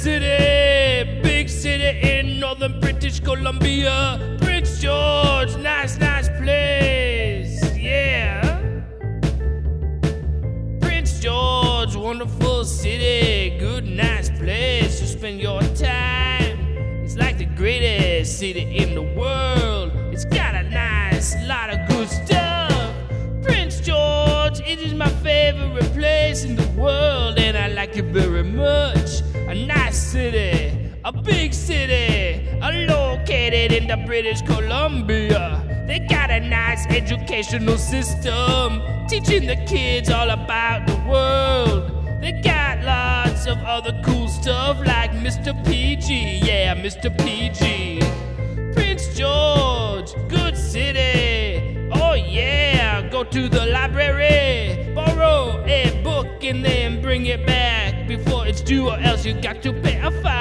city, big city in northern British Columbia. Prince George, nice place, yeah. Prince George, wonderful city, good, nice place to spend your time. It's like the greatest city in the world. It's got a nice lot of good stuff. Prince George, it is my favorite place in the world, and I like it very much. A nice city, a big city, located in the British Columbia. They got a nice educational system, teaching the kids all about the world. They got lots of other cool stuff like Mr. PG, yeah, Mr. PG. Prince George, good city, oh yeah. Go to the library, borrow a book and then bring it back before it's due, or else you got to pay a fine.